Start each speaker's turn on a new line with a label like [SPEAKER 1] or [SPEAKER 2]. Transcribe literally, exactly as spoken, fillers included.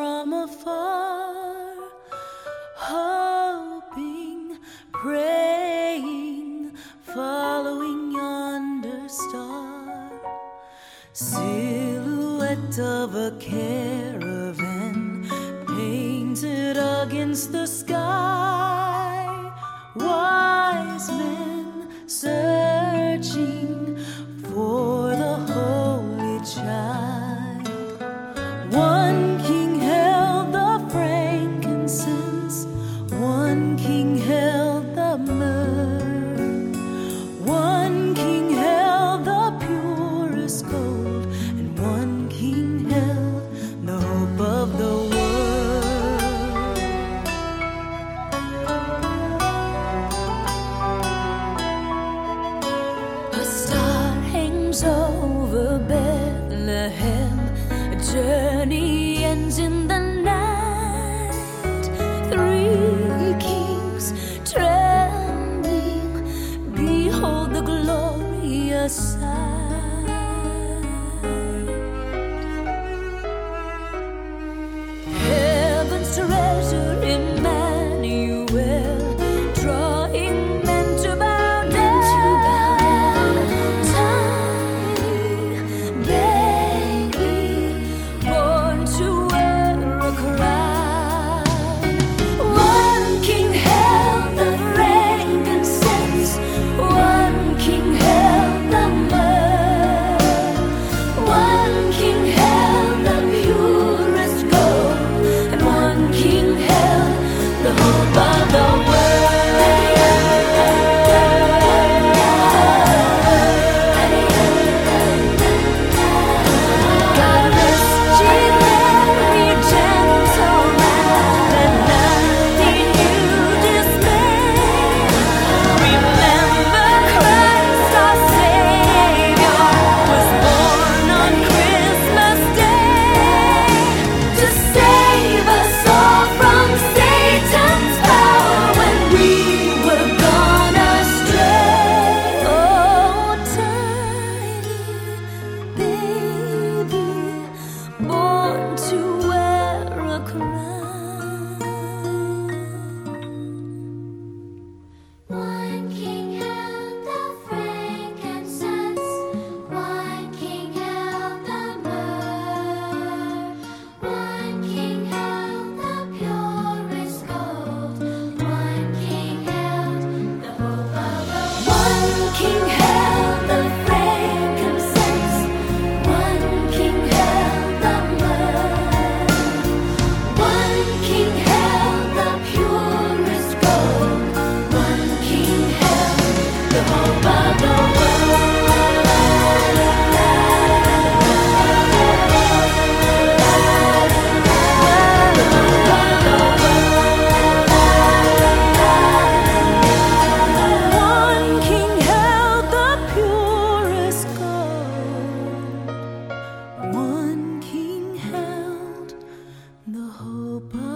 [SPEAKER 1] from afar, hoping, praying, following yonder star. Silhouette of a caravan painted against the sky. Wise men searching for the holy child. One king held the frankincense, one king held the myrrh, one king held the purest gold, and one king held the hope of the world. A star hangs over Bethlehem, a journey ends in the night. Three kings trembling, behold the glorious sight. Heaven's treasure, Emmanuel, drawing men to bow down. Tiny baby, born to wear a crown. One king held the frankincense, one king held the myrrh, one king held the purest gold, and one king held the hope of the God rest ye merry gentlemen, let nothing you dismay. Remember Christ our Savior was born on Christmas Day to save us all from Satan's power when we were gone astray. Oh, tiny baby, born to wear a crown.
[SPEAKER 2] One king held the frankincense, one king held the myrrh, one king held the purest gold, one king held the hope of the world.
[SPEAKER 1] One king held the frankincense, one king held the myrrh, one king held the purest gold, one king held the hope of the One king held the purest gold, one king held the hope of